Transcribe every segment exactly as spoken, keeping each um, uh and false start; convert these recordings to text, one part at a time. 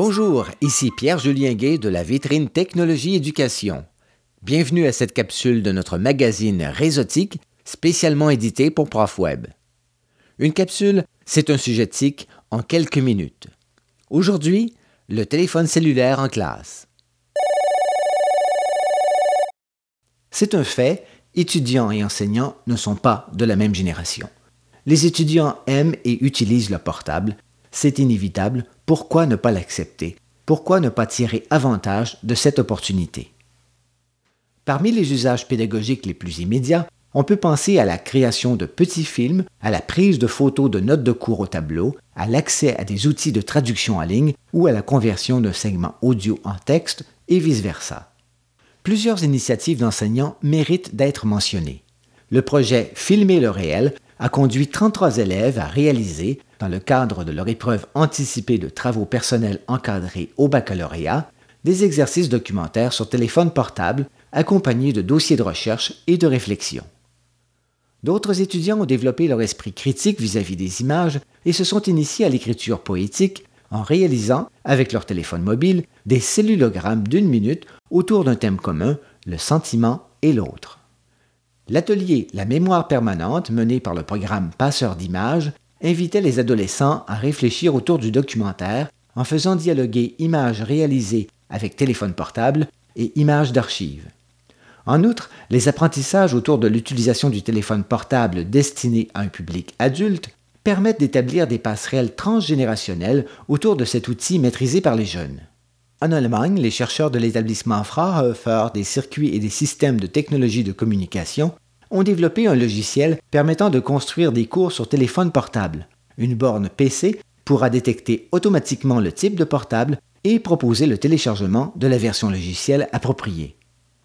Bonjour, ici Pierre-Julien Gay de la vitrine Technologie Éducation. Bienvenue à cette capsule de notre magazine Réseautique, spécialement édité pour ProfWeb. Une capsule, c'est un sujet T I C en quelques minutes. Aujourd'hui, le téléphone cellulaire en classe. C'est un fait, étudiants et enseignants ne sont pas de la même génération. Les étudiants aiment et utilisent le portable. C'est inévitable. Pourquoi ne pas l'accepter? Pourquoi ne pas tirer avantage de cette opportunité? Parmi les usages pédagogiques les plus immédiats, on peut penser à la création de petits films, à la prise de photos de notes de cours au tableau, à l'accès à des outils de traduction en ligne ou à la conversion d'un segment audio en texte et vice-versa. Plusieurs initiatives d'enseignants méritent d'être mentionnées. Le projet Filmer le réel a conduit trente-trois élèves à réaliser, dans le cadre de leur épreuve anticipée de travaux personnels encadrés au baccalauréat, des exercices documentaires sur téléphone portable accompagnés de dossiers de recherche et de réflexion. D'autres étudiants ont développé leur esprit critique vis-à-vis des images et se sont initiés à l'écriture poétique en réalisant, avec leur téléphone mobile, des cellulogrammes d'une minute autour d'un thème commun, le sentiment et l'autre. L'atelier La mémoire permanente, mené par le programme Passeur d'images, invitait les adolescents à réfléchir autour du documentaire en faisant dialoguer images réalisées avec téléphone portable et images d'archives. En outre, les apprentissages autour de l'utilisation du téléphone portable destiné à un public adulte permettent d'établir des passerelles transgénérationnelles autour de cet outil maîtrisé par les jeunes. En Allemagne, les chercheurs de l'établissement Fraunhofer des circuits et des systèmes de technologie de communication ont développé un logiciel permettant de construire des cours sur téléphone portable. Une borne P C pourra détecter automatiquement le type de portable et proposer le téléchargement de la version logicielle appropriée.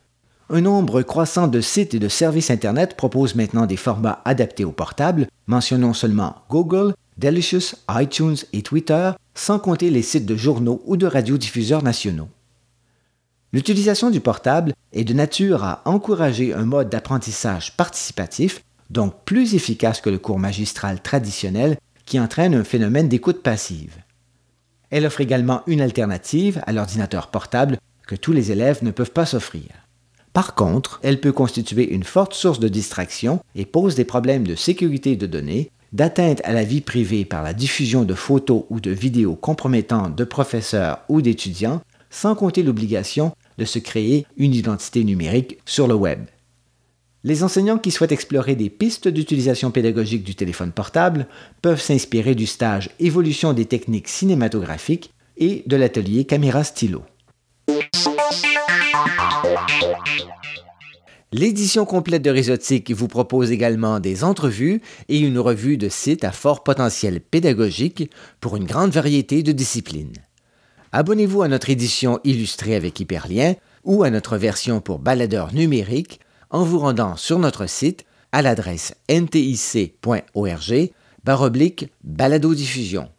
Un nombre croissant de sites et de services Internet proposent maintenant des formats adaptés aux portables, mentionnons seulement Google, Delicious, iTunes et Twitter, sans compter les sites de journaux ou de radiodiffuseurs nationaux. L'utilisation du portable est de nature à encourager un mode d'apprentissage participatif, donc plus efficace que le cours magistral traditionnel qui entraîne un phénomène d'écoute passive. Elle offre également une alternative à l'ordinateur portable que tous les élèves ne peuvent pas s'offrir. Par contre, elle peut constituer une forte source de distraction et pose des problèmes de sécurité de données, d'atteinte à la vie privée par la diffusion de photos ou de vidéos compromettantes de professeurs ou d'étudiants, sans compter l'obligation de se créer une identité numérique sur le web. Les enseignants qui souhaitent explorer des pistes d'utilisation pédagogique du téléphone portable peuvent s'inspirer du stage Évolution des techniques cinématographiques et de l'atelier Caméra Stylo. L'édition complète de Réseautique vous propose également des entrevues et une revue de sites à fort potentiel pédagogique pour une grande variété de disciplines. Abonnez-vous à notre édition illustrée avec hyperlien ou à notre version pour baladeurs numériques en vous rendant sur notre site à l'adresse n t i c point org barre oblique baladodiffusion.